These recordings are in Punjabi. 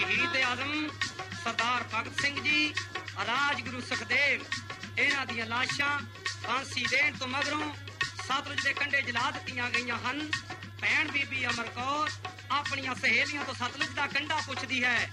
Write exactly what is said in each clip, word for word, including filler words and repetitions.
शहीद आजम सरदार भगत सिंह जी, राजगुरु सुखदेव, इन्हां ਦੀਆਂ ਲਾਸ਼ਾਂ फांसी देण ਤੋਂ मगरों सतलुज ਦੇ ਕੰਢੇ ਜਲਾ ਦਿੱਤੀਆਂ ਗਈਆਂ ਹਨ। ਭੈਣ ਬੀਬੀ ਅਮਰ ਕੌਰ ਆਪਣੀਆਂ ਸਹੇਲੀਆਂ ਤੋਂ ਸਤਲੁਜ ਦਾ ਕੰਢਾ ਪੁੱਛਦੀ ਹੈ।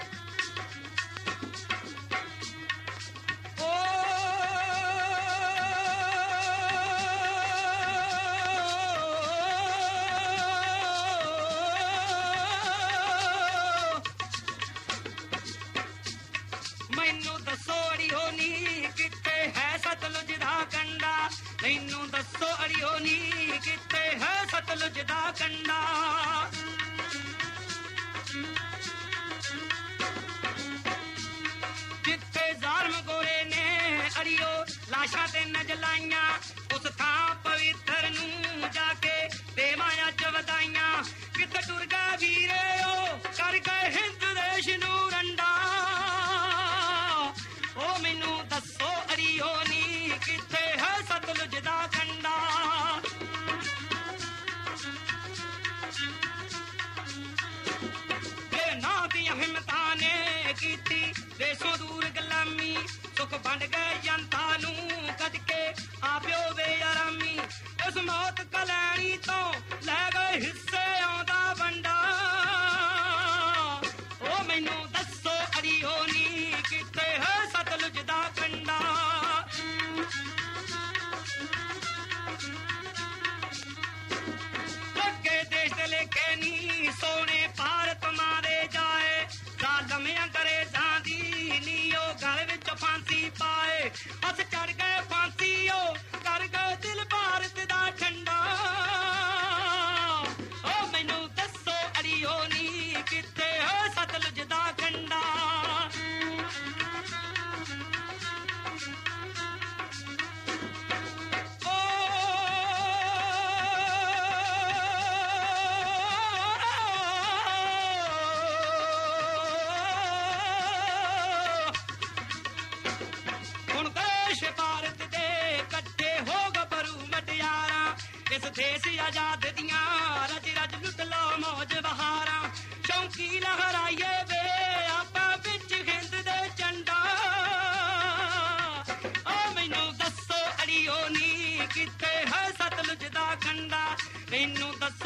ਮੈਨੂੰ ਦੱਸੋ ਅੜੀਓ ਨੀ ਕਿੱਥੇ ਹੈ ਸਤਲੁਜ ਦਾ ਕੰਢਾ, ਮੈਨੂੰ ਦੱਸੋ ਅੜੀਓ ਨੀ ਕਿੱਥੇ ਹੈ ਸਤਲੁਜ ਦਾ ਕੰਢਾ। ਜਿੱਥੇ ਜ਼ਾਲਮ ਗੋਰੇ ਨੇ ਅੜੀਓ ਲਾਸ਼ਾਂ ਤੇ ਨਜਲਾਈਆਂ, ਉਸ ਥਾਂ ਪਵਿੱਤਰ ਨੂੰ ਜਾ ਕੇ ਦੇਵਾਂ ਅੱਜ ਵਧਾਈਆਂ। ਕਿੱਥੇ ਟੁਰ ਗਏ ਵੀਰੇ ਉਹ ਕਰ ਗਏ ਹਿੰਦ ਦੇਸ਼ ਨੂੰ ਰੰਡਾ, ਉਹ ਮੈਨੂੰ ਦੱਸੋ ਅੜੀਓ ਨੀ ਕਿੱਥੇ ਹੈ ਸਤਲੁਜ ਦਾ ਕੰਢਾ। ਇਹ ਨਾ ਦੀਆਂ ਹਿੰਮਤਾਂ ਨੇ ਕੀਤੀ ਦੇਸ਼ੋਂ ਦੂਰ ਗੁਲਾਮੀ, ਸੁੱਖ ਵੰਡ ਗਏ ਜਨਤਾ ਨੂੰ ਕੱਢ ਕੇ ਆਪਿਓ ਬੇਆਰਾਮੀ। ਇਸ ਮੌਤ ਕਲੈਣੀ ਤੋਂ ਲੈ ਗਏ ਹਿੱਸੇ ਆਉਂਦਾ ਵੰਡਾ, ਉਹ ਮੈਨੂੰ ਦੱਸੋ ਅੜੀਓ ਨੀ ਕਿੱਥੇ ਹੈ ਸਤਲੁਜ ਦਾ ਕੰਢਾ। ਲੱਗੇ ਦੇਸ਼ ਦੇ ਲੇਖੇ ਨੀ ਸੋਹਣੇ ਭਾਰਤ ਮਾਰੇ ਜਾਏ, ਜ਼ਾਲਮ ਅੰਗਰੇਜ਼ਾਂ ਦੀ ਨੀ ਉਹ ਗਲ ਵਿੱਚ ਫਾਂਸੀ ਪਾਏ। ਹੱਥ ਚੜ ਗਏ ਫਾਂਸੀ ਉਹ ਕਰ ਗਏ ਦਿਲ ਭਾਰਤ ਦਾ ਠੰਡਾ, ਉਹ ਮੈਨੂੰ ਦੱਸੋ ਅੜੀਓ ਨੀ ਕਿੱਥੇ ਹੈ ਸਤਲੁਜ ਦਾ ਕੰਢਾ। ਭਾਰਤ ਦੇ ਇਕੱਠੇ ਹੋ ਗੱਭਰੂ ਮਟਿਆਰਾਂ, ਇਸ ਦੇਸ਼ ਆਜ਼ਾਦ ਦੀਆਂ ਰਜ ਰਜ ਲੁੱਟ ਲਓ ਮੌਜ ਬਹਾਰਾਂ। ਸ਼ੌਂਕੀ ਲਹਿਰਾਈਏ ਵੇ ਆਪਾਂ ਵਿੱਚ ਹਿੰਦ ਦੇ ਝੰਡਾ, ਉਹ ਮੈਨੂੰ ਦੱਸੋ ਅੜੀਓ ਨੀ ਕਿੱਥੇ ਹੈ ਸਤਲੁਜ ਦਾ ਕੰਢਾ। ਮੈਨੂੰ ਦੱਸੋ